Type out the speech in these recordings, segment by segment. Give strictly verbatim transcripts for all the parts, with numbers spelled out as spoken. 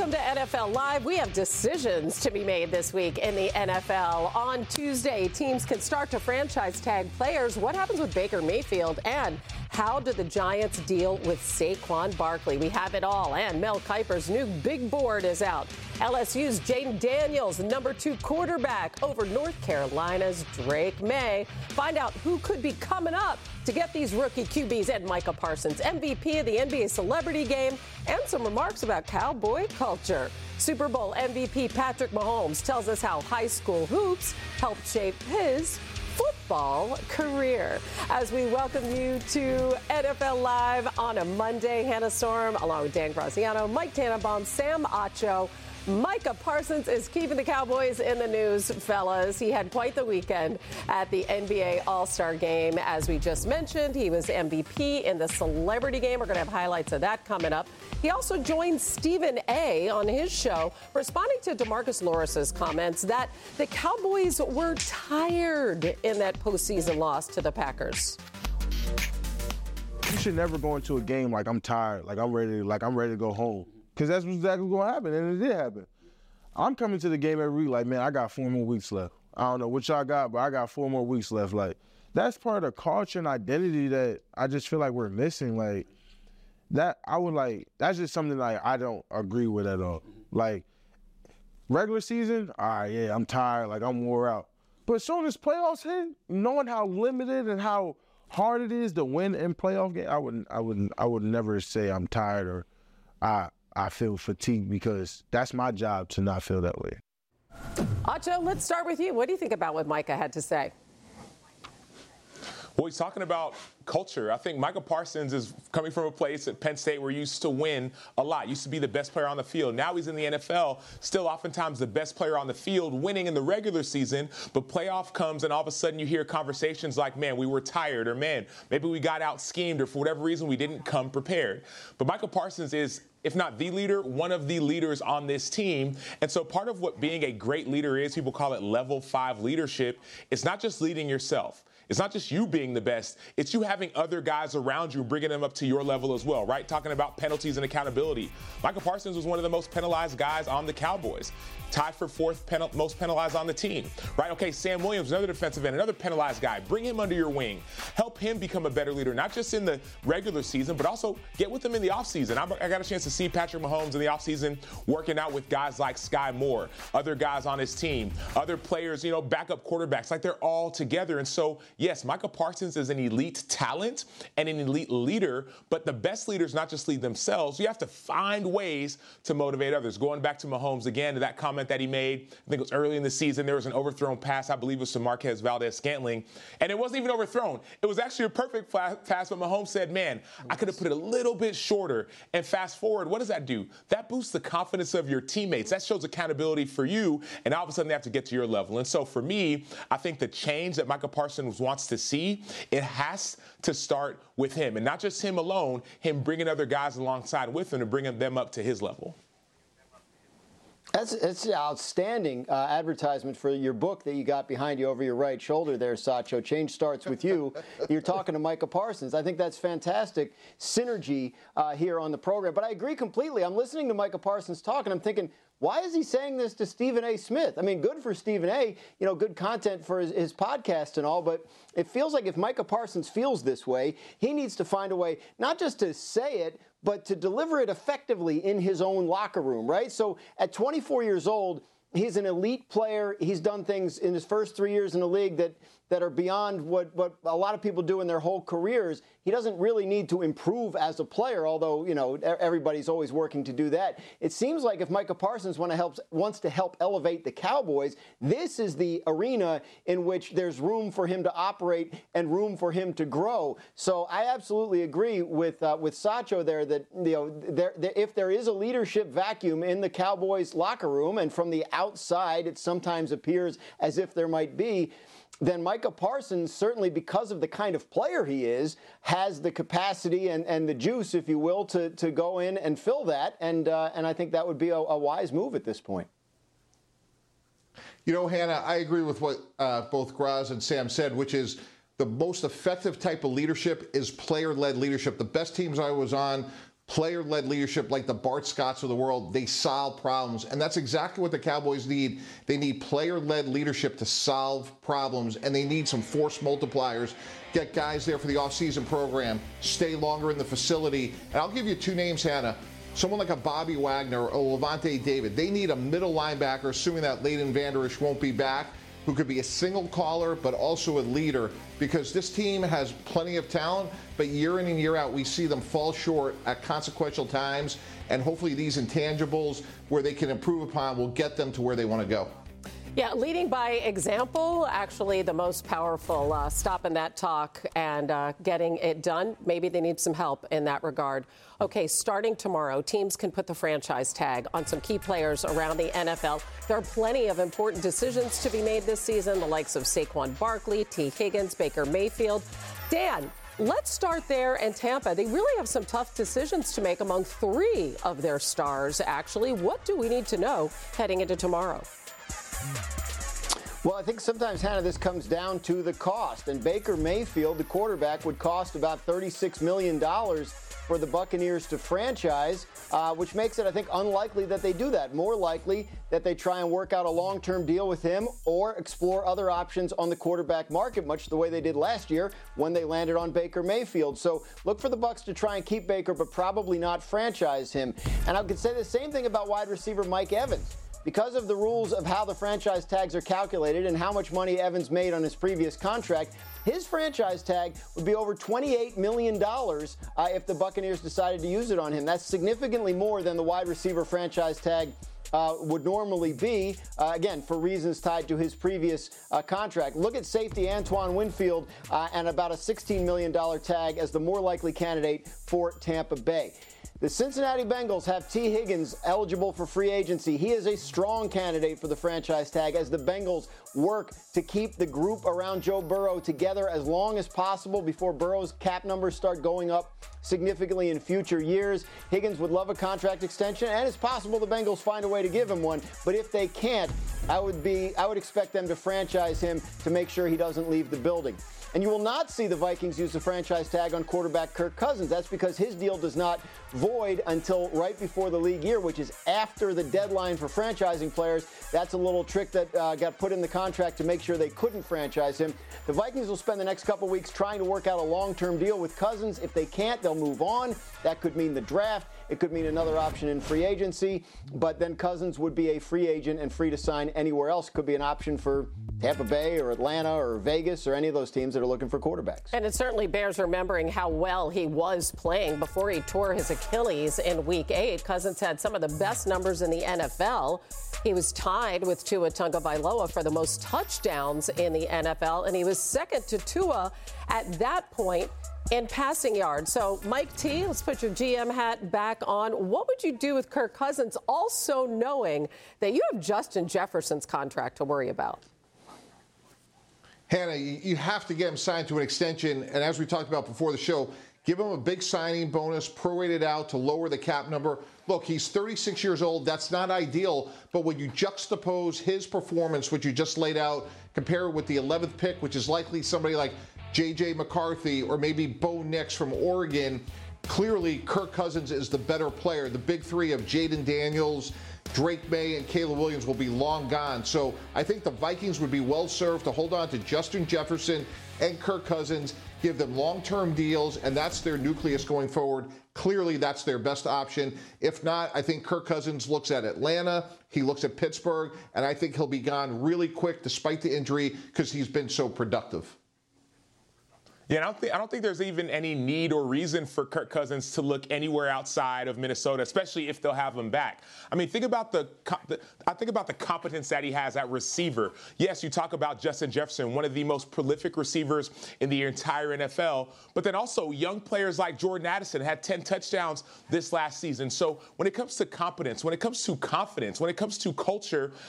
Welcome to N F L Live. We have decisions to be made this week in the N F L. On Tuesday, teams can start to franchise tag players. What happens with Baker Mayfield? And how do the Giants deal with Saquon Barkley? We have it all. And Mel Kiper's new big board is out. L S U's Jaden Daniels, number two quarterback, over North Carolina's Drake May. Find out who could be coming up to get these rookie Q Bs. And Micah Parsons, M V P of the N B A Celebrity Game, and some remarks about cowboy culture. Super Bowl M V P Patrick Mahomes tells us how high school hoops helped shape his football career. As we welcome you to N F L Live on a Monday, Hannah Storm, along with Dan Graziano, Mike Tannenbaum, Sam Acho. Micah Parsons is keeping the Cowboys in the news, fellas. He had quite the weekend at the N B A All-Star Game. As we just mentioned, he was M V P in the Celebrity Game. We're going to have highlights of that coming up. He also joined Stephen A. on his show, responding to DeMarcus Lawrence's comments that the Cowboys were tired in that postseason loss to the Packers. You should never go into a game like I'm tired, like I'm ready, like I'm ready to go home. Because that's exactly what's going to happen, and it did happen. I'm coming to the game every week like, man, I got four more weeks left. I don't know what y'all got, but I got four more weeks left. Like, that's part of the culture and identity that I just feel like we're missing. Like, that, I would like, that's just something like I don't agree with at all. Like, regular season, all right, yeah, I'm tired, like I'm wore out. But as soon as playoffs hit, knowing how limited and how hard it is to win in playoff games, I wouldn't, I wouldn't, I would never say I'm tired or I. I feel fatigued, because that's my job to not feel that way. Acho, let's start with you. What do you think about what Micah had to say? Well, he's talking about culture. I think Micah Parsons is coming from a place at Penn State where he used to win a lot, used to be the best player on the field. Now he's in the N F L, still oftentimes the best player on the field, winning in the regular season, but playoff comes and all of a sudden you hear conversations like, man, we were tired, or man, maybe we got out schemed, or for whatever reason we didn't come prepared. But Micah Parsons is, if not the leader, one of the leaders on this team. And so part of what being a great leader is, people call it level five leadership, it's not just leading yourself. It's not just you being the best. It's you having other guys around you, bringing them up to your level as well, right? Talking about penalties and accountability. Micah Parsons was one of the most penalized guys on the Cowboys. Tied for fourth penal- most penalized on the team, right? Okay, Sam Williams, another defensive end, another penalized guy. Bring him under your wing. Help him become a better leader, not just in the regular season, but also get with him in the offseason. I got a chance to see Patrick Mahomes in the offseason working out with guys like Sky Moore, other guys on his team, other players, you know, backup quarterbacks, like they're all together. And so, yes, Micah Parsons is an elite talent and an elite leader, but the best leaders not just lead themselves. You have to find ways to motivate others. Going back to Mahomes again, to that comment that he made, I think it was early in the season, there was an overthrown pass, I believe it was to Marquez Valdes-Scantling, and it wasn't even overthrown. It was actually a perfect pass, but Mahomes said, man, I could have put it a little bit shorter. And fast forward, what does that do? That boosts the confidence of your teammates. That shows accountability for you, and all of a sudden they have to get to your level. And so for me, I think the change that Micah Parsons wants to see, it has to start with him, and not just him alone, him bringing other guys alongside with him and bringing them up to his level. That's, that's an outstanding uh, advertisement for your book that you got behind you over your right shoulder there, Sacho. Change starts with you. You're talking to Micah Parsons. I think that's fantastic synergy uh, here on the program. But I agree completely. I'm listening to Micah Parsons talk, and I'm thinking, why is he saying this to Stephen A. Smith? I mean, good for Stephen A., you know, good content for his, his podcast and all, but it feels like if Micah Parsons feels this way, he needs to find a way not just to say it, but to deliver it effectively in his own locker room, right? So at twenty-four years old, he's an elite player. He's done things in his first three years in the league that that are beyond what, what a lot of people do in their whole careers. He doesn't really need to improve as a player, although, you know, everybody's always working to do that. It seems like if Micah Parsons want to help, wants to help elevate the Cowboys, this is the arena in which there's room for him to operate and room for him to grow. So I absolutely agree with uh, with Sacho there that, you know, there, there, if there is a leadership vacuum in the Cowboys locker room, and from the outside it sometimes appears as if there might be, then Micah Parsons, certainly because of the kind of player he is, has the capacity and, and the juice, if you will, to, to go in and fill that. And uh, and I think that would be a, a wise move at this point. You know, Hannah, I agree with what uh, both Graz and Sam said, which is the most effective type of leadership is player-led leadership. The best teams I was on, player-led leadership like the Bart Scotts of the world. They solve problems, and that's exactly what the Cowboys need. They need player-led leadership to solve problems, and they need some force multipliers. Get guys there for the off-season program, stay longer in the facility. And I'll give you two names, Hannah. Someone like a Bobby Wagner or Levante David. They need a middle linebacker, assuming that Leighton Vander Esch won't be back, who could be a single caller but also a leader, because this team has plenty of talent, but year in and year out we see them fall short at consequential times, and hopefully these intangibles where they can improve upon will get them to where they want to go. Yeah, leading by example, actually the most powerful. Uh, stopping that talk and uh, getting it done. Maybe they need some help in that regard. Okay, starting tomorrow, teams can put the franchise tag on some key players around the N F L. There are plenty of important decisions to be made this season, the likes of Saquon Barkley, T. Higgins, Baker Mayfield. Dan, let's start there in Tampa. They really have some tough decisions to make among three of their stars, actually. What do we need to know heading into tomorrow? Well, I think sometimes, Hannah, this comes down to the cost. And Baker Mayfield, the quarterback, would cost about thirty-six million dollars for the Buccaneers to franchise, uh, which makes it, I think, unlikely that they do that. More likely that they try and work out a long-term deal with him or explore other options on the quarterback market, much the way they did last year when they landed on Baker Mayfield. So look for the Bucs to try and keep Baker, but probably not franchise him. And I could say the same thing about wide receiver Mike Evans. Because of the rules of how the franchise tags are calculated and how much money Evans made on his previous contract, his franchise tag would be over twenty-eight million dollars uh, if the Buccaneers decided to use it on him. That's significantly more than the wide receiver franchise tag Uh, would normally be, uh, again, for reasons tied to his previous uh, contract. Look at safety Antoine Winfield uh, and about a sixteen million dollars tag as the more likely candidate for Tampa Bay. The Cincinnati Bengals have T. Higgins eligible for free agency. He is a strong candidate for the franchise tag as the Bengals work to keep the group around Joe Burrow together as long as possible before Burrow's cap numbers start going up significantly in future years. Higgins would love a contract extension, and it's possible the Bengals find a way to give him one. But if they can't, I would be I would expect them to franchise him to make sure he doesn't leave the building. And you will not see the Vikings use the franchise tag on quarterback Kirk Cousins. That's because his deal does not void until right before the league year, which is after the deadline for franchising players. That's a little trick that uh, got put in the contract to make sure they couldn't franchise him. The Vikings will spend the next couple weeks trying to work out a long-term deal with Cousins. If they can't, they'll move on. That could mean the draft. It could mean another option in free agency, but then Cousins would be a free agent and free to sign anywhere else. Could be an option for Tampa Bay or Atlanta or Vegas or any of those teams that are looking for quarterbacks. And it certainly bears remembering how well he was playing before he tore his Achilles in week eight. Cousins had some of the best numbers in the N F L. He was tied with Tua Tagovailoa for the most touchdowns in the N F L, and he was second to Tua at that point in passing yards. So, Mike T., let's put your G M hat back on. What would you do with Kirk Cousins, also knowing that you have Justin Jefferson's contract to worry about? Hannah, you have to get him signed to an extension, and as we talked about before the show, give him a big signing bonus, prorated out to lower the cap number. Look, he's thirty-six years old. That's not ideal, but when you juxtapose his performance, which you just laid out, compare it with the eleventh pick, which is likely somebody like J J McCarthy or maybe Bo Nix from Oregon, clearly Kirk Cousins is the better player. The big three of Jaden Daniels, Drake May, and Caleb Williams will be long gone. So I think the Vikings would be well served to hold on to Justin Jefferson and Kirk Cousins, give them long-term deals, and that's their nucleus going forward. Clearly, that's their best option. If not, I think Kirk Cousins looks at Atlanta, he looks at Pittsburgh, and I think he'll be gone really quick despite the injury because he's been so productive. Yeah, I don't, think, I don't think there's even any need or reason for Kirk Cousins to look anywhere outside of Minnesota, especially if they'll have him back. I mean, think about the, the I think about the competence that he has at receiver. Yes, you talk about Justin Jefferson, one of the most prolific receivers in the entire N F L, but then also young players like Jordan Addison had ten touchdowns this last season. So when it comes to competence, when it comes to confidence, when it comes to culture,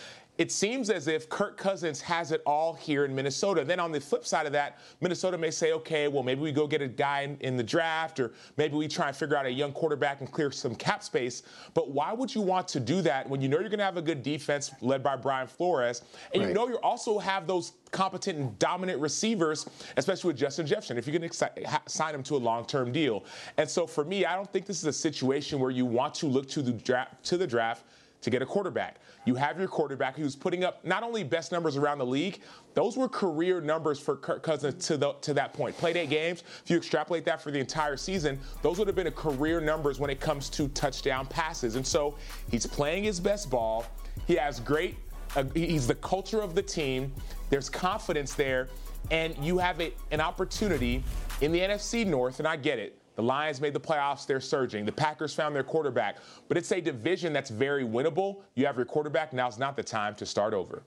it seems as if Kirk Cousins has it all here in Minnesota. Then on the flip side of that, Minnesota may say, okay, well, maybe we go get a guy in, in the draft, or maybe we try and figure out a young quarterback and clear some cap space. But why would you want to do that when you know you're going to have a good defense led by Brian Flores, and right. you know you also have those competent and dominant receivers, especially with Justin Jefferson, if you can ex- sign him to a long-term deal. And so for me, I don't think this is a situation where you want to look to the draft, to the draft to get a quarterback. You have your quarterback who's putting up not only best numbers around the league, those were career numbers for Kirk Cousins to the, to that point. Played eight games. If you extrapolate that for the entire season, those would have been a career numbers when it comes to touchdown passes. And so he's playing his best ball. He has great, uh, he's the culture of the team. There's confidence there. And you have a, an opportunity in the N F C North, and I get it. The Lions made the playoffs, they're surging. The Packers found their quarterback. But it's a division that's very winnable. You have your quarterback, now's not the time to start over.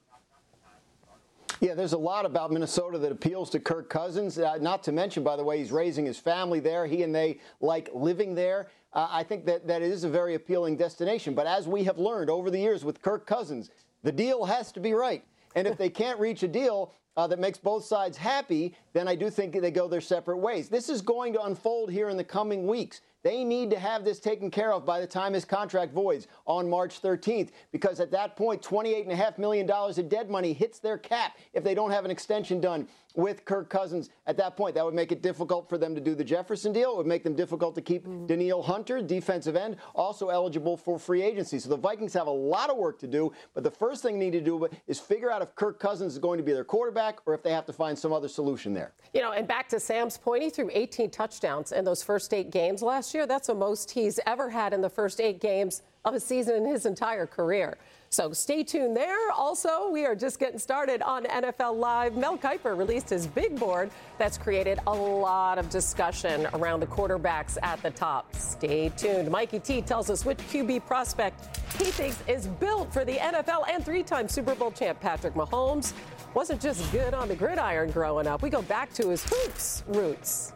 Yeah, there's a lot about Minnesota that appeals to Kirk Cousins. Uh, not to mention, by the way, he's raising his family there. He and they like living there. Uh, I think that, that it is a very appealing destination. But as we have learned over the years with Kirk Cousins, the deal has to be right. And if they can't reach a deal uh, that makes both sides happy, then I do think they go their separate ways. This is going to unfold here in the coming weeks. They need to have this taken care of by the time his contract voids on March thirteenth, because at that point, twenty-eight point five million dollars of dead money hits their cap if they don't have an extension done with Kirk Cousins at that point. That would make it difficult for them to do the Jefferson deal. It would make them difficult to keep mm-hmm. Danielle Hunter, defensive end, also eligible for free agency. So the Vikings have a lot of work to do, but the first thing they need to do is figure out if Kirk Cousins is going to be their quarterback or if they have to find some other solution there. You know, and back to Sam's point, he threw eighteen touchdowns in those first eight games last year. That's the most he's ever had in the first eight games of a season in his entire career. So stay tuned there. Also, we are just getting started on N F L Live. Mel Kiper released his big board that's created a lot of discussion around the quarterbacks at the top. Stay tuned. Mikey T tells us which Q B prospect he thinks is built for the N F L, and three-time Super Bowl champ Patrick Mahomes wasn't just good on the gridiron growing up. We go back to his hoops roots.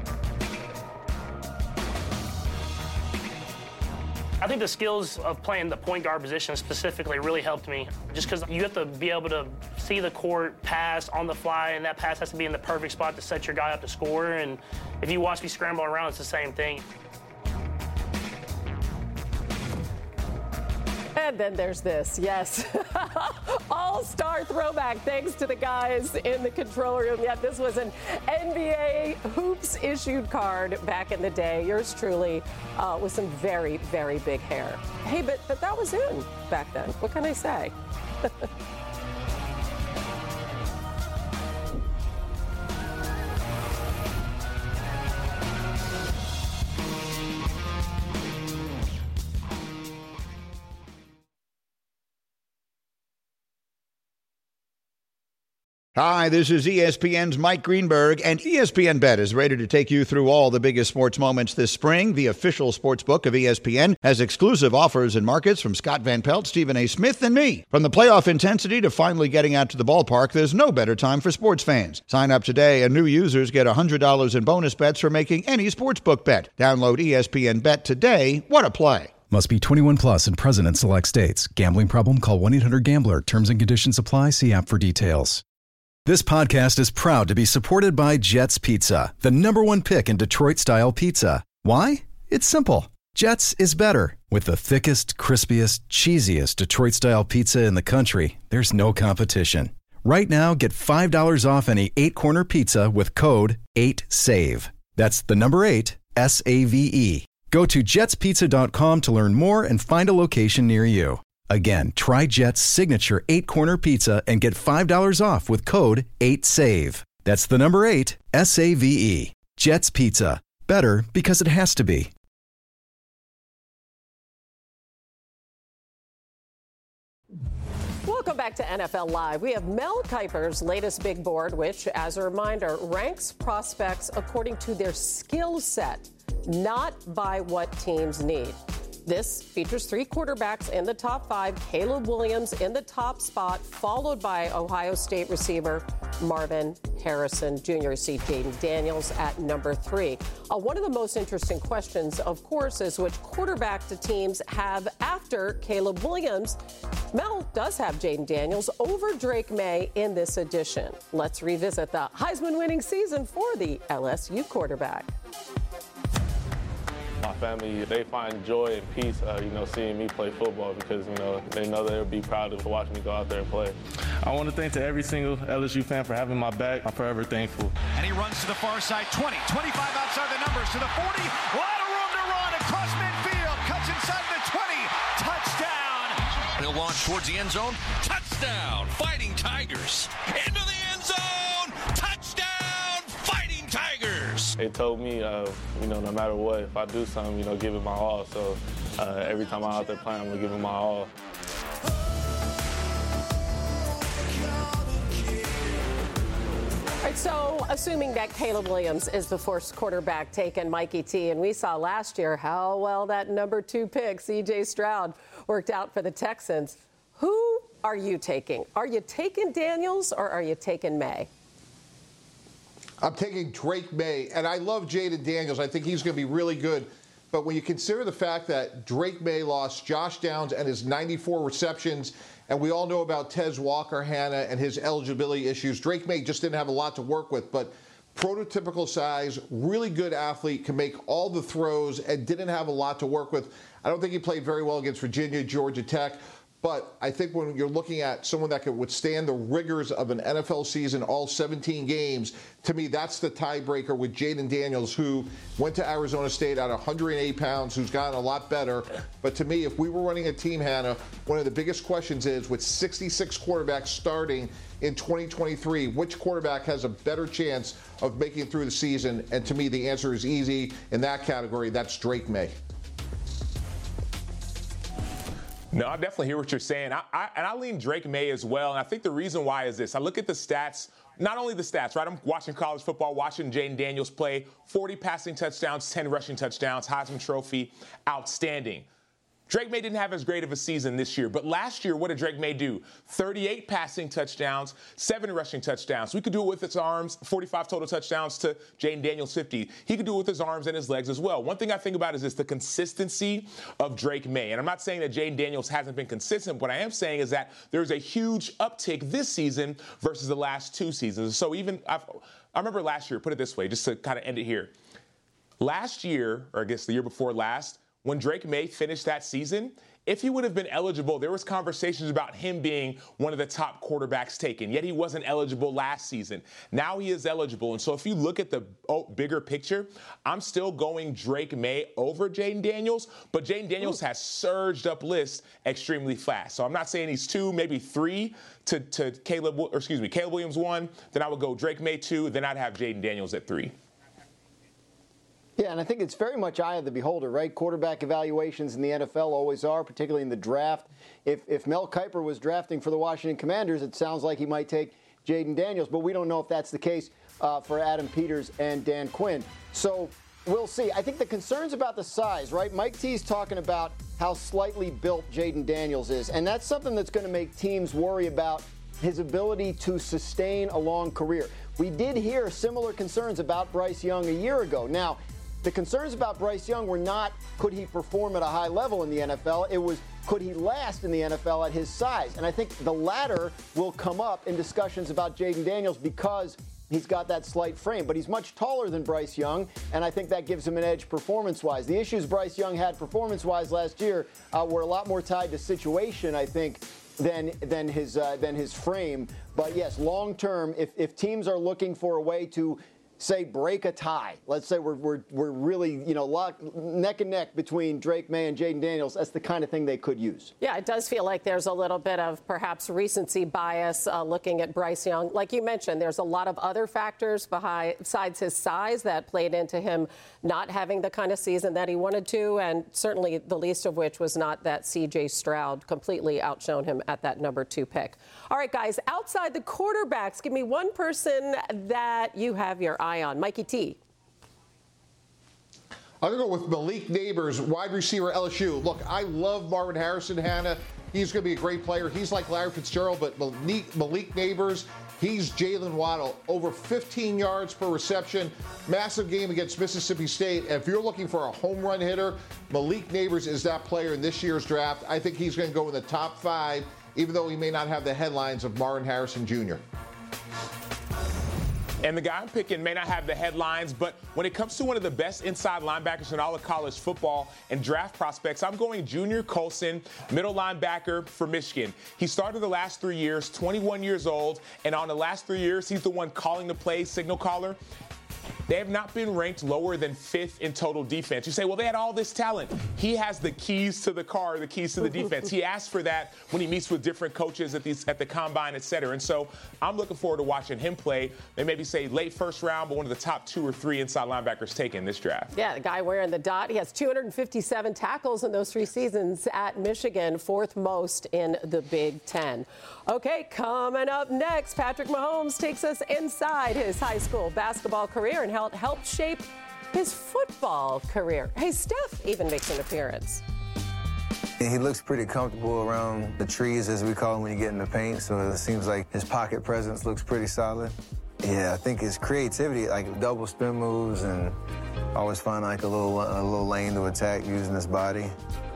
I think the skills of playing the point guard position specifically really helped me, just because you have to be able to see the court pass on the fly, and that pass has to be in the perfect spot to set your guy up to score. And if you watch me scramble around, it's the same thing. And then there's this, yes, all-star throwback thanks to the guys in the control room. Yeah, this was an N B A hoops issued card back in the day. Yours truly uh, with some very, very big hair. Hey, but, but that was in back then. What can I say? Hi, this is E S P N's Mike Greenberg, and E S P N Bet is ready to take you through all the biggest sports moments this spring. The official sports book of E S P N has exclusive offers and markets from Scott Van Pelt, Stephen A. Smith, and me. From the playoff intensity to finally getting out to the ballpark, there's no better time for sports fans. Sign up today, and new users get one hundred dollars in bonus bets for making any sportsbook bet. Download E S P N Bet today. What a play. Must be twenty-one plus and present in select states. Gambling problem? Call one eight hundred gambler. Terms and conditions apply. See app for details. This podcast is proud to be supported by Jets Pizza, the number one pick in Detroit-style pizza. Why? It's simple. Jets is better. With the thickest, crispiest, cheesiest Detroit-style pizza in the country, there's no competition. Right now, get five dollars off any eight-corner pizza with code eight save. That's the number eight, S A V E. Go to jets pizza dot com to learn more and find a location near you. Again, try Jet's signature eight-corner pizza and get five dollars off with code eight save. That's the number eight, S A V E. Jet's Pizza. Better because it has to be. Welcome back to N F L Live. We have Mel Kiper's latest big board, which, as a reminder, ranks prospects according to their skill set, not by what teams need. This features three quarterbacks in the top five. Caleb Williams in the top spot, followed by Ohio State receiver Marvin Harrison Junior You see Jayden Daniels at number three. Uh, one of the most interesting questions, of course, is which quarterback do teams have after Caleb Williams? Mel does have Jayden Daniels over Drake May in this edition. Let's revisit the Heisman-winning season for the L S U quarterback. My family, they find joy and peace, uh, you know, seeing me play football because, you know, they know they'll be proud to watch me go out there and play. I want to thank to every single L S U fan for having my back. I'm forever thankful. And he runs to the far side, twenty, twenty-five outside the numbers to the forty. A lot of room to run across midfield. Cuts inside the twenty. Touchdown. He'll launch towards the end zone. Touchdown. Fighting Tigers. Into the end zone. Touchdown. Fighting Tigers. They told me, uh, you know, no matter what, if I do something, you know, give it my all. So uh, every time I'm out there playing, I'm going to give it my all. All right, so assuming that Caleb Williams is the first quarterback taken, Mikey T, and we saw last year how well that number two pick, C J Stroud, worked out for the Texans. Who are you taking? Are you taking Daniels or are you taking May? I'm taking Drake May, and I love Jayden Daniels. I think he's going to be really good. But when you consider the fact that Drake May lost Josh Downs and his ninety-four receptions, and we all know about Tez Walker-Hanna and his eligibility issues, Drake May just didn't have a lot to work with. But prototypical size, really good athlete, can make all the throws, and didn't have a lot to work with. I don't think he played very well against Virginia, Georgia Tech. But I think when you're looking at someone that can withstand the rigors of an N F L season, all seventeen games, to me, that's the tiebreaker with Jayden Daniels, who went to Arizona State at one hundred eight pounds, who's gotten a lot better. But to me, if we were running a team, Hannah, one of the biggest questions is, with sixty-six quarterbacks starting in twenty twenty-three, which quarterback has a better chance of making it through the season? And to me, the answer is easy in that category. That's Drake May. No, I definitely hear what you're saying. I, I, and I lean Drake May as well. And I think the reason why is this. I look at the stats, not only the stats, right? I'm watching college football, watching Jayden Daniels play. forty passing touchdowns, ten rushing touchdowns, Heisman Trophy, outstanding. Drake May didn't have as great of a season this year, but last year, what did Drake May do? thirty-eight passing touchdowns, seven rushing touchdowns. We could do it with his arms, forty-five total touchdowns to Jayden Daniels, fifty. He could do it with his arms and his legs as well. One thing I think about is this, the consistency of Drake May. And I'm not saying that Jayden Daniels hasn't been consistent. What I am saying is that there's a huge uptick this season versus the last two seasons. So even, I've, I remember last year, put it this way, just to kind of end it here. Last year, or I guess the year before last, when Drake May finished that season, if he would have been eligible, there was conversations about him being one of the top quarterbacks taken, yet he wasn't eligible last season. Now he is eligible. And so if you look at the oh, bigger picture, I'm still going Drake May over Jayden Daniels, but Jayden Daniels Ooh. has surged up lists extremely fast. So I'm not saying he's two, maybe three to, to Caleb, or excuse me, Caleb Williams one, then I would go Drake May two, then I'd have Jayden Daniels at three. Yeah, and I think it's very much eye of the beholder, right? Quarterback evaluations in the N F L always are, particularly in the draft. If if Mel Kiper was drafting for the Washington Commanders, it sounds like he might take Jayden Daniels, but we don't know if that's the case uh, for Adam Peters and Dan Quinn. So we'll see. I think the concerns about the size, right? Mike T's talking about how slightly built Jayden Daniels is, and that's something that's going to make teams worry about his ability to sustain a long career. We did hear similar concerns about Bryce Young a year ago. Now, the concerns about Bryce Young were not, could he perform at a high level in the N F L? It was, could he last in the N F L at his size? And I think the latter will come up in discussions about Jayden Daniels because he's got that slight frame. But he's much taller than Bryce Young, and I think that gives him an edge performance-wise. The issues Bryce Young had performance-wise last year uh, were a lot more tied to situation, I think, than than his uh, than his frame. But yes, long-term, if, if teams are looking for a way to say break a tie. Let's say we're we're we're really, you know, lock, neck and neck between Drake May and Jayden Daniels. That's the kind of thing they could use. Yeah, it does feel like there's a little bit of perhaps recency bias uh, looking at Bryce Young. Like you mentioned, there's a lot of other factors behind, besides his size that played into him not having the kind of season that he wanted to, and certainly the least of which was not that C J Stroud completely outshone him at that number two pick. All right, guys, outside the quarterbacks, give me one person that you have your eye on. Mikey T. I'm going to go with Malik Neighbors, wide receiver, L S U. Look, I love Marvin Harrison, Hannah. He's going to be a great player. He's like Larry Fitzgerald, but Malik, Malik Neighbors, he's Jalen Waddle. Over fifteen yards per reception. Massive game against Mississippi State. And if you're looking for a home run hitter, Malik Neighbors is that player in this year's draft. I think he's going to go in the top five, even though he may not have the headlines of Marvin Harrison Junior And the guy I'm picking may not have the headlines, but when it comes to one of the best inside linebackers in all of college football and draft prospects, I'm going Junior Colson, middle linebacker for Michigan. He started the last three years, twenty-one years old, and on the last three years, he's the one calling the play, signal caller. They have not been ranked lower than fifth in total defense. You say, well, they had all this talent. He has the keys to the car, the keys to the defense. He asks for that when he meets with different coaches at these at the combine, et cetera. And so I'm looking forward to watching him play. They maybe say late first round, but one of the top two or three inside linebackers taken this draft. Yeah, the guy wearing the dot. He has two hundred fifty-seven tackles in those three seasons at Michigan, fourth most in the Big Ten. Okay, coming up next, Patrick Mahomes takes us inside his high school basketball career and helped help shape his football career. Hey, Steph even makes an appearance. He looks pretty comfortable around the trees, as we call them when you get in the paint, so it seems like his pocket presence looks pretty solid. Yeah, I think his creativity, like double spin moves, and always find like a little, a little lane to attack using his body.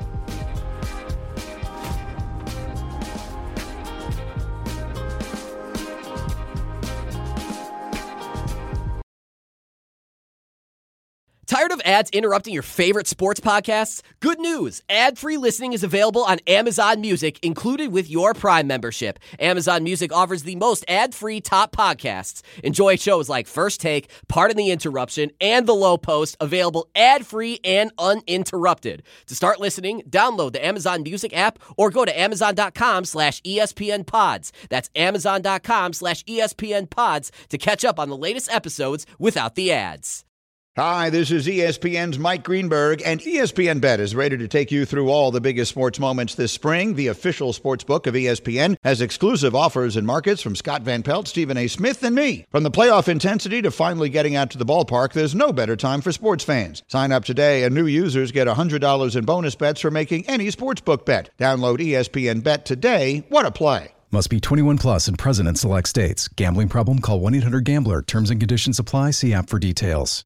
Tired of ads interrupting your favorite sports podcasts? Good news! Ad-free listening is available on Amazon Music, included with your Prime membership. Amazon Music offers the most ad-free top podcasts. Enjoy shows like First Take, Pardon the Interruption, and The Low Post, available ad-free and uninterrupted. To start listening, download the Amazon Music app or go to amazon.com slash ESPN pods. That's amazon.com slash ESPN pods to catch up on the latest episodes without the ads. Hi, this is E S P N's Mike Greenberg, and E S P N Bet is ready to take you through all the biggest sports moments this spring. The official sports book of E S P N has exclusive offers and markets from Scott Van Pelt, Stephen A. Smith, and me. From the playoff intensity to finally getting out to the ballpark, there's no better time for sports fans. Sign up today, and new users get one hundred dollars in bonus bets for making any sportsbook bet. Download E S P N Bet today. What a play. Must be twenty-one plus and present in select states. Gambling problem? Call one eight hundred gambler. Terms and conditions apply. See app for details.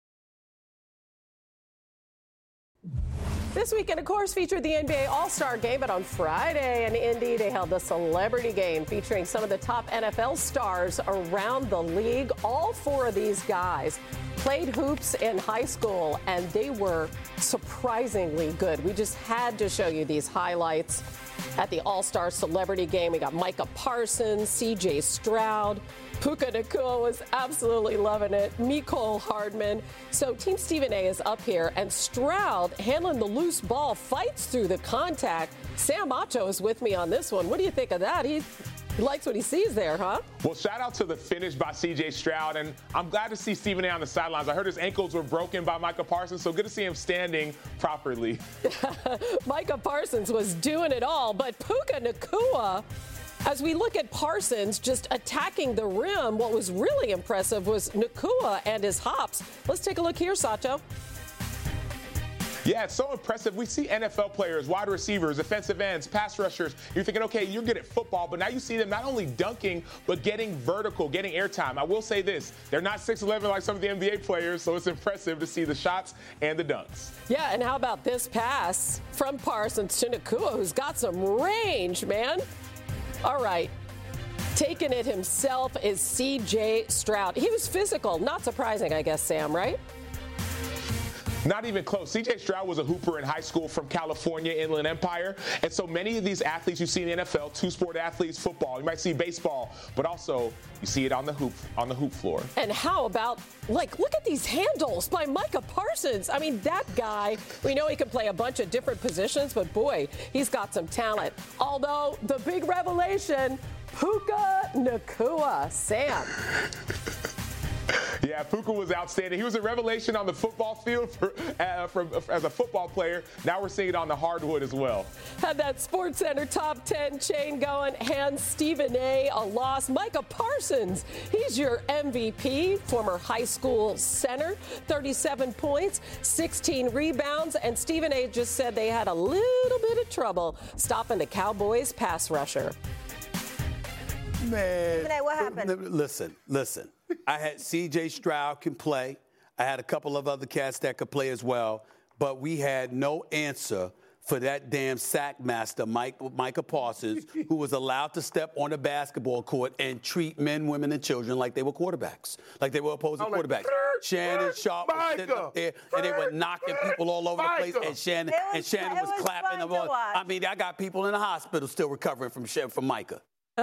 This weekend, of course, featured the N B A All-Star Game, but on Friday in Indy, they held the Celebrity Game featuring some of the top N F L stars around the league. All four of these guys played hoops in high school, and they were surprisingly good. We just had to show you these highlights at the All-Star Celebrity Game. We got Micah Parsons, C J Stroud. Puka Nacua was absolutely loving it. Mecole Hardman. So Team Stephen A is up here, and Stroud, handling the loose ball, fights through the contact. Sam Acho is with me on this one. What do you think of that? He likes what he sees there, huh? Well, shout out to the finish by C J Stroud, and I'm glad to see Stephen A on the sidelines. I heard his ankles were broken by Micah Parsons, so good to see him standing properly. Micah Parsons was doing it all, but Puka Nacua, as we look at Parsons just attacking the rim, what was really impressive was Nacua and his hops. Let's take a look here, Sacho. Yeah, it's so impressive. We see N F L players, wide receivers, defensive ends, pass rushers. You're thinking, okay, you're good at football, but now you see them not only dunking, but getting vertical, getting airtime. I will say this, they're not six eleven like some of the N B A players, so it's impressive to see the shots and the dunks. Yeah, and how about this pass from Parsons to Nacua, who's got some range, man? All right. Taking it himself is C J Stroud. He was physical. Not surprising, I guess, Sam, right? Not even close. C J Stroud was a hooper in high school from California, Inland Empire. And so many of these athletes you see in the N F L, two-sport athletes, football, you might see baseball, but also you see it on the hoop on the hoop floor. And how about, like, look at these handles by Micah Parsons. I mean, that guy, we know he can play a bunch of different positions, but boy, he's got some talent. Although, the big revelation, Puka Nacua. Sam. Yeah, Yeah, Fuka was outstanding. He was a revelation on the football field for, uh, from, as a football player. Now we're seeing it on the hardwood as well. Had that SportsCenter top ten chain going. Hands Stephen A. a loss. Micah Parsons, he's your M V P, former high school center, thirty-seven points, sixteen rebounds, and Stephen A. just said they had a little bit of trouble stopping the Cowboys pass rusher. Man, Stephen A., what happened? Listen, listen. I had C J Stroud can play. I had a couple of other cats that could play as well, but we had no answer for that damn sack master, Mike, Micah Parsons, who was allowed to step on the basketball court and treat men, women, and children like they were quarterbacks, like they were opposing like, quarterbacks. Shannon Sharp was sitting up there, and they were knocking people all over the place, and Shannon was, and Shannon was, was clapping them all. I mean, I got people in the hospital still recovering from from Micah.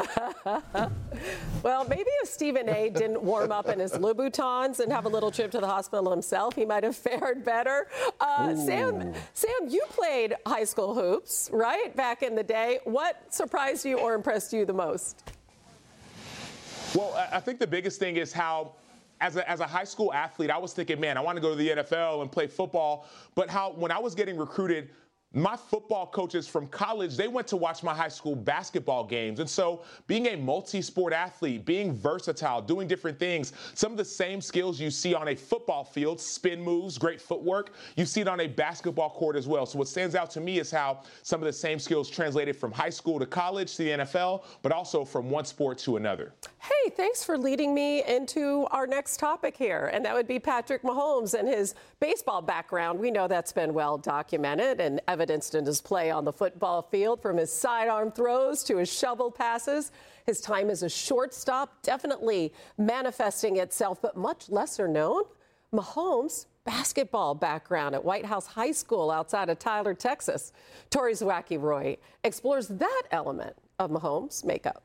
Well, maybe if Stephen A. didn't warm up in his Louboutins and have a little trip to the hospital himself, he might have fared better. Uh, Sam, Sam, you played high school hoops, right, back in the day. What surprised you or impressed you the most? Well, I think the biggest thing is how, as a, as a high school athlete, I was thinking, man, I want to go to the N F L and play football. But how, when I was getting recruited, my football coaches from college, they went to watch my high school basketball games. And so being a multi-sport athlete, being versatile, doing different things, some of the same skills you see on a football field, spin moves, great footwork, you see it on a basketball court as well. So what stands out to me is how some of the same skills translated from high school to college to the N F L, but also from one sport to another. Hey, thanks for leading me into our next topic here, and that would be Patrick Mahomes and his baseball background. We know that's been well documented and evidenced in his play on the football field, from his sidearm throws to his shovel passes. His time as a shortstop definitely manifesting itself, but much lesser known, Mahomes' basketball background at White House High School outside of Tyler, Texas. Tori Zawacki-Roy explores that element of Mahomes' makeup.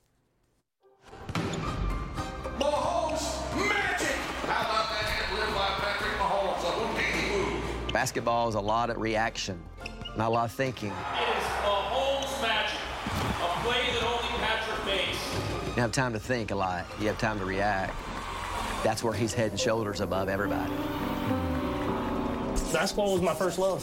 Mahomes magic! How about that hand by Patrick Mahomes? A hoop-dee-doo. Basketball is a lot of reaction, not a lot of thinking. It is Mahomes magic, a play that only Patrick makes. You don't have time to think a lot. You have time to react. That's where he's head and shoulders above everybody. Basketball was my first love.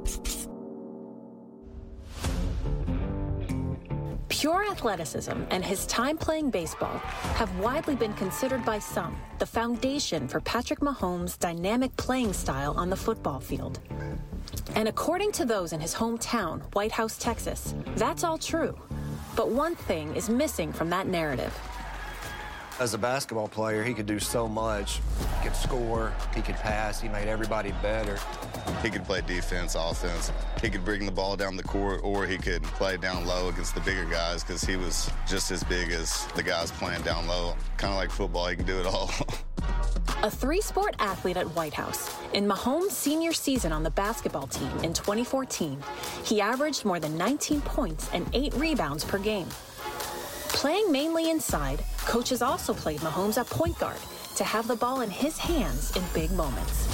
Pure athleticism and his time playing baseball have widely been considered by some the foundation for Patrick Mahomes' dynamic playing style on the football field. And according to those in his hometown, White House, Texas, that's all true. But one thing is missing from that narrative. As a basketball player, he could do so much. He could score, he could pass, he made everybody better. He could play defense, offense. He could bring the ball down the court, or he could play down low against the bigger guys because he was just as big as the guys playing down low. Kind of like football, he can do it all. A three-sport athlete at White House, in Mahomes' senior season on the basketball team in twenty fourteen, he averaged more than nineteen points and eight rebounds per game. Playing mainly inside, coaches also played Mahomes at point guard to have the ball in his hands in big moments.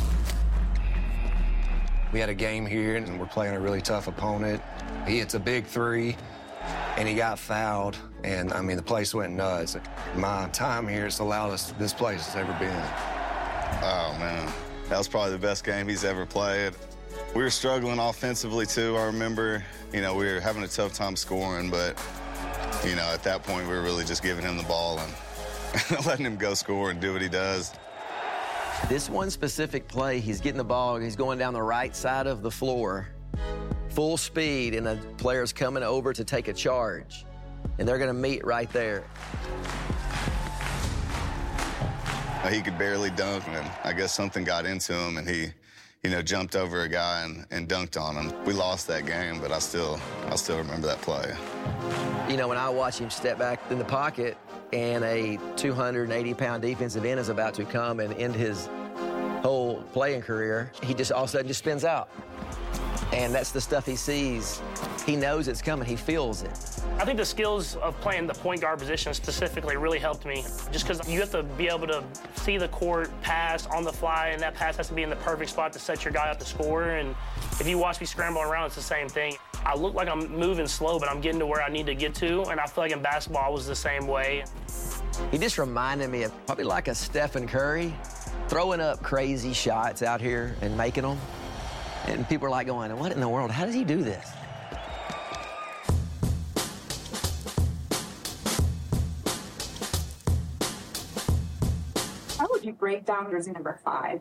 We had a game here, and we're playing a really tough opponent. He hits a big three, and he got fouled, and, I mean, the place went nuts. My time here, it's the loudest this place has ever been. Oh, man. That was probably the best game he's ever played. We were struggling offensively, too. I remember, you know, we were having a tough time scoring, but, you know, at that point, we were really just giving him the ball and letting him go score and do what he does. This one specific play, he's getting the ball, and he's going down the right side of the floor, full speed, and a player's coming over to take a charge, and they're going to meet right there. He could barely dunk, and I guess something got into him, and he, you know, jumped over a guy and, and dunked on him. We lost that game, but I still, I still remember that play. You know, when I watch him step back in the pocket, and a two hundred eighty pound defensive end is about to come and end his whole playing career, he just all of a sudden just spins out. And that's the stuff he sees. He knows it's coming. He feels it. I think the skills of playing the point guard position specifically really helped me, just because you have to be able to see the court, pass on the fly, and that pass has to be in the perfect spot to set your guy up to score. And if you watch me scramble around, it's the same thing. I look like I'm moving slow, but I'm getting to where I need to get to, and I feel like in basketball I was the same way. He just reminded me of probably like a Stephen Curry, throwing up crazy shots out here and making them. And people are like going, what in the world? How does he do this? How would you break down jersey number five?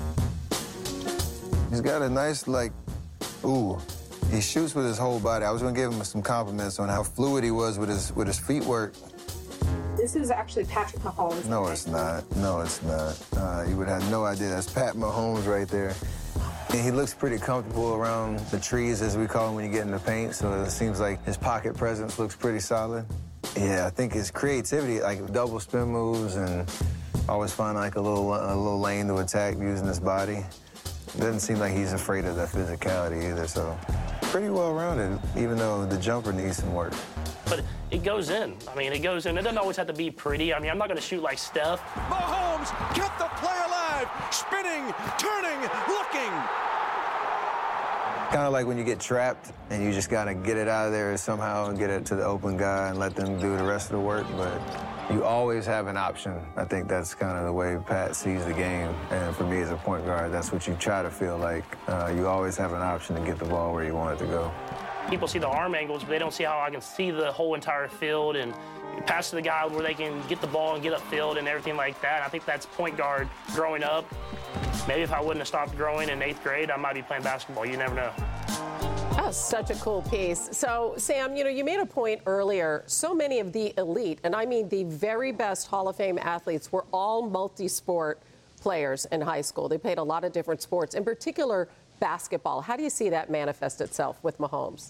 He's got a nice, like, ooh. He shoots with his whole body. I was going to give him some compliments on how fluid he was with his with his feet work. This is actually Patrick Mahomes. No, it's not. No, it's not. Uh, you would have no idea. That's Pat Mahomes right there. And he looks pretty comfortable around the trees, as we call them when you get in the paint, so it seems like his pocket presence looks pretty solid. Yeah, I think his creativity, like double spin moves, and always find like a little, a little lane to attack using his body. It doesn't seem like he's afraid of that physicality either, so pretty well-rounded, even though the jumper needs some work. But it goes in. I mean, it goes in. It doesn't always have to be pretty. I mean, I'm not going to shoot like Steph. Mahomes kept the play alive, spinning, turning, looking. Kind of like when you get trapped and you just got to get it out of there somehow and get it to the open guy and let them do the rest of the work, but you always have an option. I think that's kind of the way Pat sees the game. And for me as a point guard, that's what you try to feel like. Uh, you always have an option to get the ball where you want it to go. People see the arm angles, but they don't see how I can see the whole entire field and pass to the guy where they can get the ball and get upfield and everything like that. I think that's point guard growing up. Maybe if I wouldn't have stopped growing in eighth grade, I might be playing basketball. You never know. That was such a cool piece. So, Sam, you know, you made a point earlier. So many of the elite, and I mean the very best Hall of Fame athletes, were all multi-sport players in high school. They played a lot of different sports, in particular basketball. How do you see that manifest itself with Mahomes?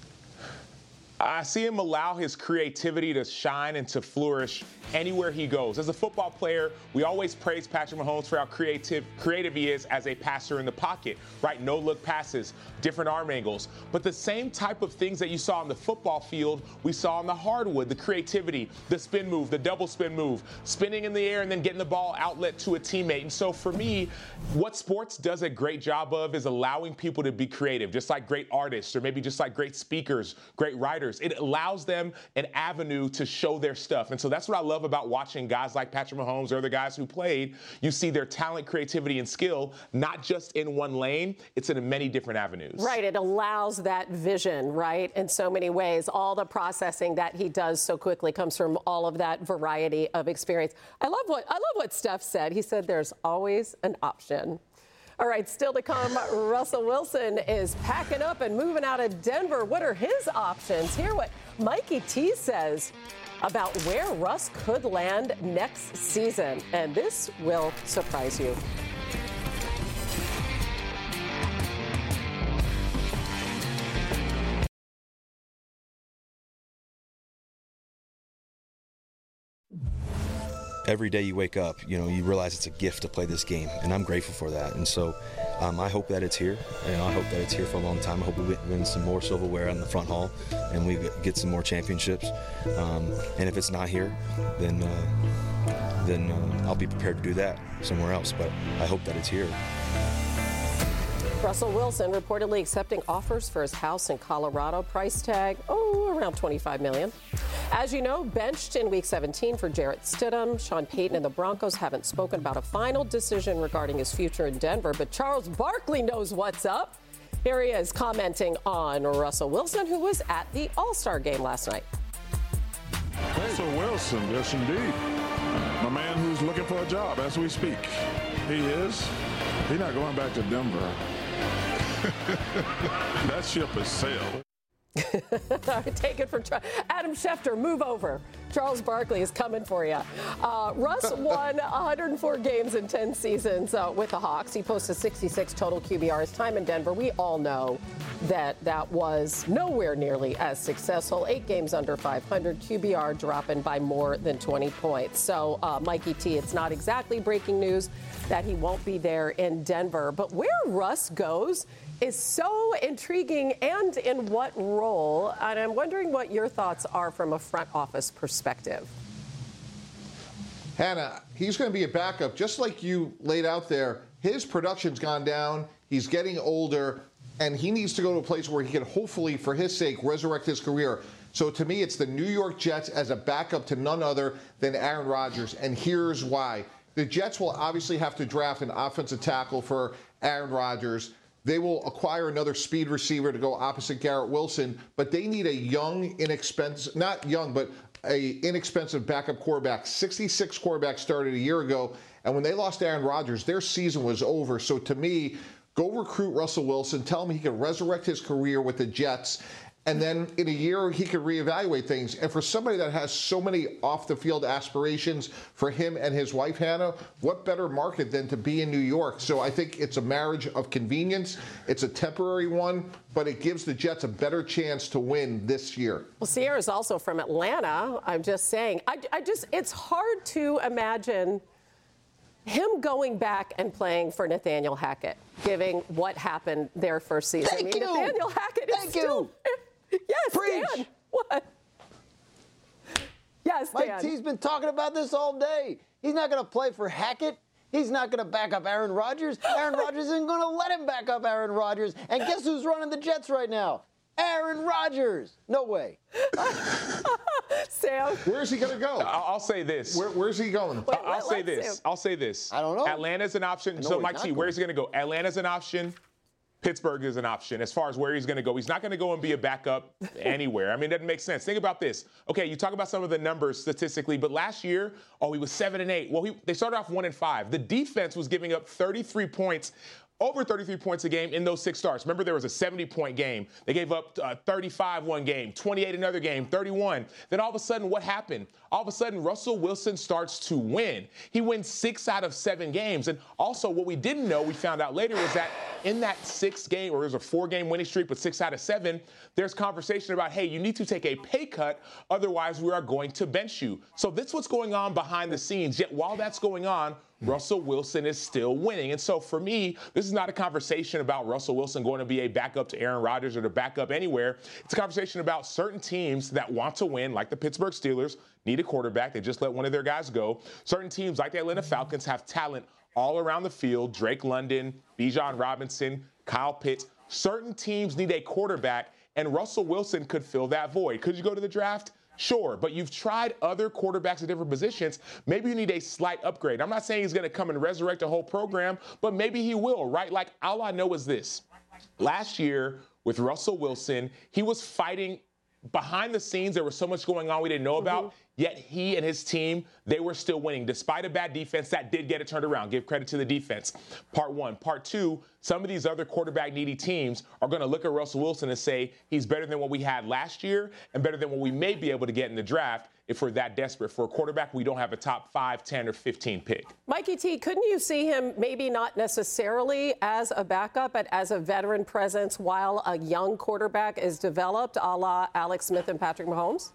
I see him allow his creativity to shine and to flourish anywhere he goes. As a football player, we always praise Patrick Mahomes for how creative creative he is as a passer in the pocket, right? No-look passes, different arm angles. But the same type of things that you saw on the football field, we saw on the hardwood, the creativity, the spin move, the double spin move, spinning in the air and then getting the ball outlet to a teammate. And so for me, what sports does a great job of is allowing people to be creative, just like great artists or maybe just like great speakers, great writers. It allows them an avenue to show their stuff. And so that's what I love about watching guys like Patrick Mahomes or the guys who played. You see their talent, creativity, and skill, not just in one lane, it's in many different avenues. Right, it allows that vision, right, in so many ways. All the processing that he does so quickly comes from all of that variety of experience. I love what I love what Steph said. He said there's always an option. All right, still to come, Russell Wilson is packing up and moving out of Denver. What are his options? Hear what Mikey T says about where Russ could land next season. And this will surprise you. Every day you wake up, you know, you realize it's a gift to play this game, and I'm grateful for that. And so um, I hope that it's here, and I hope that it's here for a long time. I hope we win some more silverware on the front hall, and we get some more championships. Um, and if it's not here, then uh, then uh, I'll be prepared to do that somewhere else. But I hope that it's here. Russell Wilson reportedly accepting offers for his house in Colorado. Price tag, oh, around twenty-five million dollars. As you know, benched in Week seventeen for Jarrett Stidham. Sean Payton and the Broncos haven't spoken about a final decision regarding his future in Denver, but Charles Barkley knows what's up. Here he is commenting on Russell Wilson, who was at the All-Star game last night. Russell Wilson, yes indeed. My man who's looking for a job as we speak. He is. He's not going back to Denver. That ship has sailed. Take it from Adam Schefter. Move over. Charles Barkley is coming for you. Uh, Russ won one hundred four games in ten seasons uh, with the Hawks. He posted sixty-six total Q B R. His time in Denver, we all know that that was nowhere nearly as successful. Eight games under five hundred, Q B R dropping by more than twenty points. So, uh, Mikey T, it's not exactly breaking news that he won't be there in Denver. But where Russ goes is so intriguing, and in what role? And I'm wondering what your thoughts are from a front office perspective. Hannah, he's going to be a backup, just like you laid out there. His production's gone down. He's getting older. and he needs to go to a place where he can hopefully, for his sake, resurrect his career. So to me, it's the New York Jets as a backup to none other than Aaron Rodgers, and here's why. The Jets will obviously have to draft an offensive tackle for Aaron Rodgers. They will acquire another speed receiver to go opposite Garrett Wilson, but they need a young, inexpensive, not young, but a inexpensive backup quarterback. sixty-six quarterbacks started a year ago, and when they lost Aaron Rodgers, their season was over. So to me, go recruit Russell Wilson, tell him he can resurrect his career with the Jets, and then in a year, he could reevaluate things. And for somebody that has so many off-the-field aspirations for him and his wife, Hannah, what better market than to be in New York? So I think it's a marriage of convenience. It's a temporary one, but it gives the Jets a better chance to win this year. Well, Sierra's also from Atlanta. I'm just saying. I, I just, it's hard to imagine him going back and playing for Nathaniel Hackett, given what happened their first season. Thank I mean, you. Nathaniel Hackett is Thank still... you. Yes, Preach. Dan. What? Yes, Dan. Mike T's been talking about this all day. He's not going to play for Hackett. He's not going to back up Aaron Rodgers. Aaron Rodgers isn't going to let him back up Aaron Rodgers. And guess who's running the Jets right now? Aaron Rodgers. No way. Sam. Where's he going to go? I'll, I'll say this. Where, where's he going? Wait, I'll let- say let's this. see. I'll say this. I don't know. Atlanta's an option. I know So, he's Mike not T, going. where's he going to go? Atlanta's an option. Pittsburgh is an option as far as where he's going to go. He's not going to go and be a backup anywhere. I mean, that doesn't make sense. Think about this. Okay, you talk about some of the numbers statistically, but last year, oh, he was seven and eight. Well, he, they started off one and five. The defense was giving up thirty-three points. Over thirty-three points a game in those six starts. Remember, there was a seventy-point game. They gave up uh, thirty-five one game, twenty-eight another game, thirty-one. Then all of a sudden, what happened? All of a sudden, Russell Wilson starts to win. He wins six out of seven games. And also, what we didn't know, we found out later, was that in that six game, or there's a four-game winning streak, but six out of seven, there's conversation about, hey, you need to take a pay cut, otherwise we are going to bench you. So this is what's going on behind the scenes. Yet while that's going on, Russell Wilson is still winning. And so for me, this is not a conversation about Russell Wilson going to be a backup to Aaron Rodgers or to backup anywhere. It's a conversation about certain teams that want to win, like the Pittsburgh Steelers, need a quarterback. They just let one of their guys go. Certain teams, like the Atlanta Falcons, have talent all around the field. Drake London, Bijan Robinson, Kyle Pitts. Certain teams need a quarterback, and Russell Wilson could fill that void. Could you go to the draft? Sure, but you've tried other quarterbacks at different positions. Maybe you need a slight upgrade. I'm not saying he's going to come and resurrect a whole program, but maybe he will, right? Like, all I know is this. Last year with Russell Wilson, he was fighting behind the scenes. There was so much going on we didn't know about. Mm-hmm. Yet he and his team, they were still winning despite a bad defense that did get it turned around. Give credit to the defense. Part one. Part two, some of these other quarterback-needy teams are going to look at Russell Wilson and say he's better than what we had last year and better than what we may be able to get in the draft if we're that desperate for a quarterback. We don't have a top five, ten, or fifteen pick. Mikey T, couldn't you see him maybe not necessarily as a backup, but as a veteran presence while a young quarterback is developed, a la Alex Smith and Patrick Mahomes?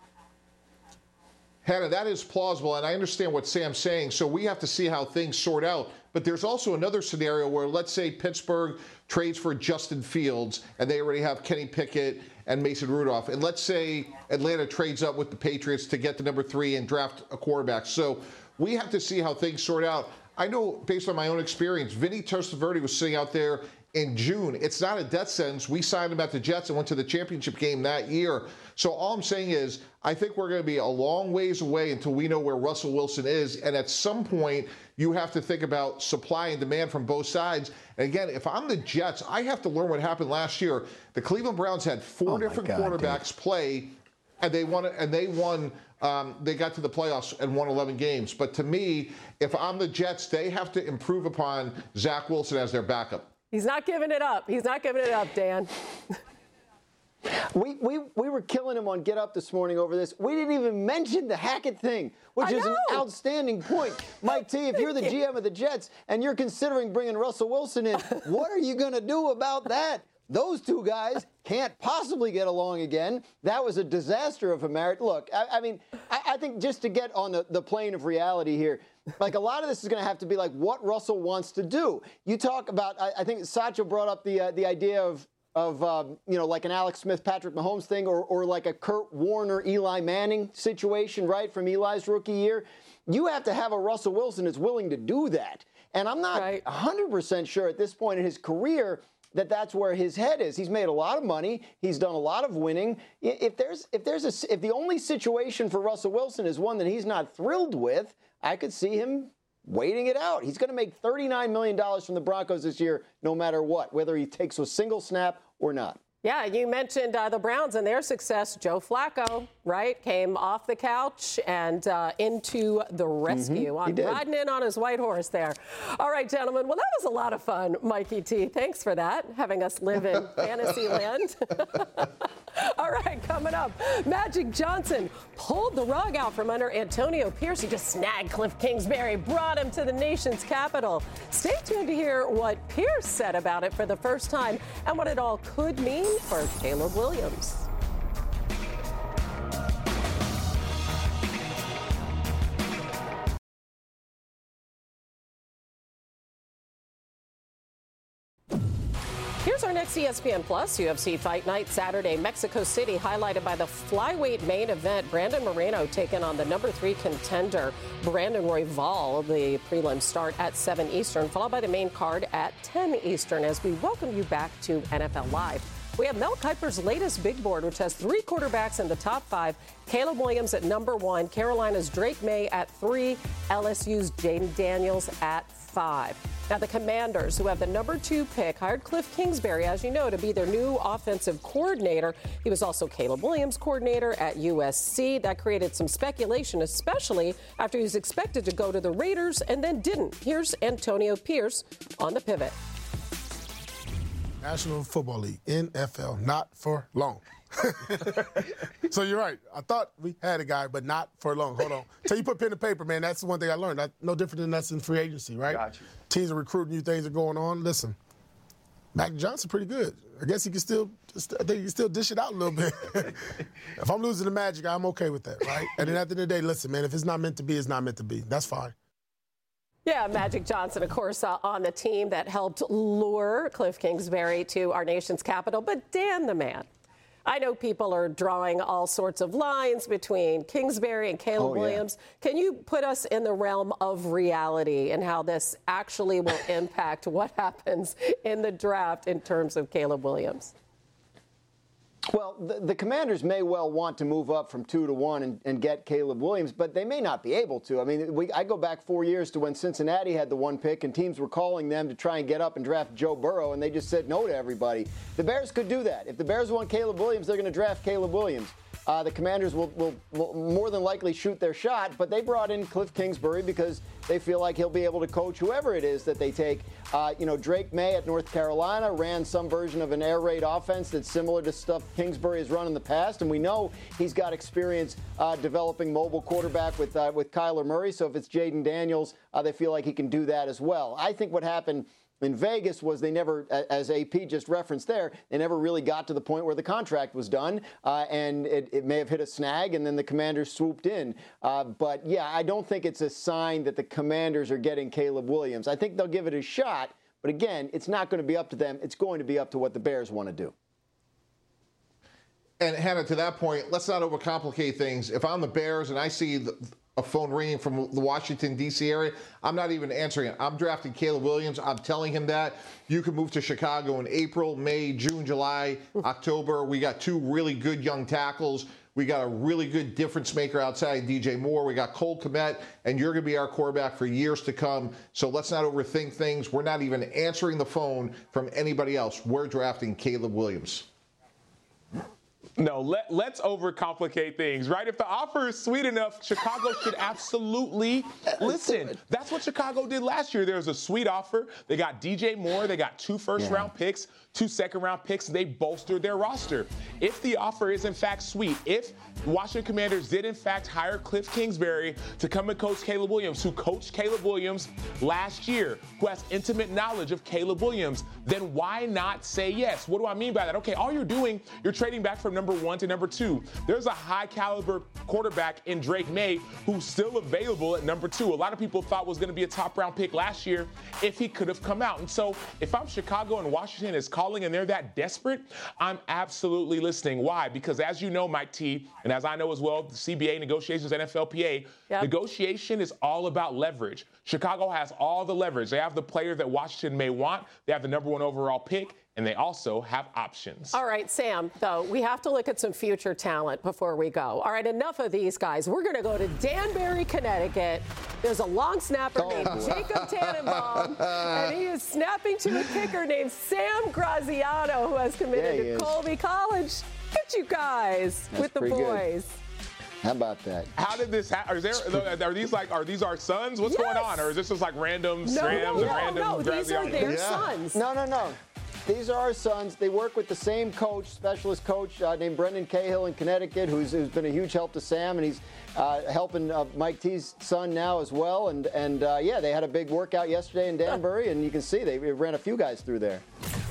Hannah, that is plausible, and I understand what Sam's saying, so we have to see how things sort out. But there's also another scenario where, let's say, Pittsburgh trades for Justin Fields, and they already have Kenny Pickett and Mason Rudolph. And let's say Atlanta trades up with the Patriots to get to number three and draft a quarterback. So we have to see how things sort out. I know, based on my own experience, Vinny Testaverde was sitting out there in June. It's not a death sentence. We signed him at the Jets and went to the championship game that year. So all I'm saying is I think we're going to be a long ways away until we know where Russell Wilson is. And at some point, you have to think about supply and demand from both sides. And again, if I'm the Jets, I have to learn what happened last year. The Cleveland Browns had four oh different God, quarterbacks dude. play, and they won. And they won. Um, they got to the playoffs and won eleven games. But to me, if I'm the Jets, they have to improve upon Zach Wilson as their backup. He's not giving it up. He's not giving it up, Dan. We, we we were killing him on Get Up this morning over this. We didn't even mention the Hackett thing, which I is know. an outstanding point. Mike T, if you're the G M of the Jets and you're considering bringing Russell Wilson in, what are you going to do about that? Those two guys can't possibly get along again. That was a disaster of a marriage. Look, I, I mean, I, I think just to get on the, the plane of reality here, like a lot of this is going to have to be like what Russell wants to do. You talk about, I, I think Sacha brought up the uh, the idea of, of um, you know, like an Alex Smith, Patrick Mahomes thing, or, or like a Kurt Warner, Eli Manning situation, right, from Eli's rookie year. You have to have a Russell Wilson that's willing to do that. And I'm not right. one hundred percent sure at this point in his career that that's where his head is. He's made a lot of money. He's done a lot of winning. If there's if there's a if the only situation for Russell Wilson is one that he's not thrilled with, I could see him waiting it out. He's going to make thirty-nine million dollars from the Broncos this year, no matter what, whether he takes a single snap or not. Yeah, you mentioned uh, the Browns and their success. Joe Flacco, right, came off the couch and uh, into the rescue, Mm-hmm. on, riding in on his white horse there. All right, gentlemen. Well, that was a lot of fun, Mikey T. Thanks for that, having us live in fantasy land. All right, coming up, Magic Johnson pulled the rug out from under Antonio Pierce. He just snagged Cliff Kingsbury, brought him to the nation's capital. Stay tuned to hear what Pierce said about it for the first time and what it all could mean for Caleb Williams. Here's our next E S P N Plus U F C Fight Night Saturday, Mexico City, highlighted by the flyweight main event. Brandon Moreno taking on the number three contender, Brandon Royval. The prelims start at seven Eastern, followed by the main card at ten Eastern, as we welcome you back to N F L Live. We have Mel Kiper's latest big board, which has three quarterbacks in the top five. Caleb Williams at number one, Carolina's Drake May at three, L S U's Jaden Daniels at five. Now, the Commanders, who have the number two pick, hired Cliff Kingsbury, as you know, to be their new offensive coordinator. He was also Caleb Williams' coordinator at U S C. That created some speculation, especially after he was expected to go to the Raiders and then didn't. Here's Antonio Pierce on the pivot. National Football League, N F L, not for long. So you're right. I thought we had a guy, but not for long. Hold on. Till you put pen to paper, man, that's the one thing I learned. That's no different than that's in free agency, right? Gotcha. Teams are recruiting you, things are going on. Listen, Mac Johnson pretty good. I guess he can still, just, I think he can still dish it out a little bit. If I'm losing the Magic, I'm okay with that, right? And then at the end of the day, listen, man, if it's not meant to be, it's not meant to be. That's fine. Yeah, Magic Johnson, of course, uh, on the team that helped lure Cliff Kingsbury to our nation's capital. But damn the man. I know people are drawing all sorts of lines between Kingsbury and Caleb Oh, yeah. Williams. Can you put us in the realm of reality and how this actually will impact what happens in the draft in terms of Caleb Williams? Well, the, the Commanders may well want to move up from two to one and, and get Caleb Williams, but they may not be able to. I mean, we, I go back four years to when Cincinnati had the one pick and teams were calling them to try and get up and draft Joe Burrow, and they just said no to everybody. The Bears could do that. If the Bears want Caleb Williams, they're going to draft Caleb Williams. Uh, the Commanders will, will, will more than likely shoot their shot, but they brought in Cliff Kingsbury because they feel like he'll be able to coach whoever it is that they take. Uh, you know, Drake May at North Carolina ran some version of an air raid offense that's similar to stuff Kingsbury has run in the past, and we know he's got experience uh, developing mobile quarterback with uh, with Kyler Murray. So if it's Jaden Daniels, uh, they feel like he can do that as well. I think what happened in Vegas was they never, as A P just referenced there, they never really got to the point where the contract was done, uh, and it, it may have hit a snag, and then the Commanders swooped in. Uh, but, yeah, I don't think it's a sign that the Commanders are getting Caleb Williams. I think they'll give it a shot, but, again, it's not going to be up to them. It's going to be up to what the Bears want to do. And, Hannah, to that point, let's not overcomplicate things. If I'm the Bears and I see the, a phone ringing from the Washington, D C area, I'm not even answering it. I'm drafting Caleb Williams. I'm telling him that. You can move to Chicago in April, May, June, July, October. We got two really good young tackles. We got a really good difference maker outside D J Moore. We got Cole Kmet, and you're going to be our quarterback for years to come. So let's not overthink things. We're not even answering the phone from anybody else. We're drafting Caleb Williams. No, let, let's overcomplicate things, right? If the offer is sweet enough, Chicago should absolutely listen. That's what Chicago did last year. There was a sweet offer. They got D J Moore. They got two first-round yeah. picks, two second-round picks. They bolstered their roster. If the offer is, in fact, sweet, if Washington Commanders did, in fact, hire Cliff Kingsbury to come and coach Caleb Williams, who coached Caleb Williams last year, who has intimate knowledge of Caleb Williams, then why not say yes? What do I mean by that? Okay, all you're doing, you're trading back from number one to number two. There's a high-caliber quarterback in Drake May who's still available at number two. A lot of people thought was going to be a top-round pick last year if he could have come out. And so if I'm Chicago and Washington is calling and they're that desperate, I'm absolutely listening. Why? Because as you know, Mike T., and as I know as well, the C B A negotiations, N F L P A, yep. negotiation is all about leverage. Chicago has all the leverage. They have the player that Washington may want. They have the number one overall pick. and they also have options. All right, Sam, though, we have to look at some future talent before we go. All right, enough of these guys. We're going to go to Danbury, Connecticut. There's a long snapper oh. named Jacob Tannenbaum, and he is snapping to a kicker named Sam Graziano, who has committed yeah, to is. Colby College. Look at you guys That's with the boys. Good. How about that? How did this happen? Are, there, are these like are these our sons? What's yes. going on? Or is this just like random no, Strams no, and no, random no, these are their yeah. sons. No, no, no. These are our sons. They work with the same coach, specialist coach uh, named Brendan Cahill in Connecticut, who's, who's been a huge help to Sam, and he's uh, helping uh, Mike T's son now as well. And and uh, yeah, they had a big workout yesterday in Danbury, and you can see they ran a few guys through there.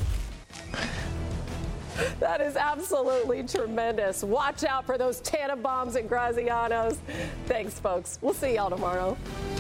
That is absolutely tremendous. Watch out for those Tannenbaums and Grazianos. Thanks, folks. We'll see y'all tomorrow.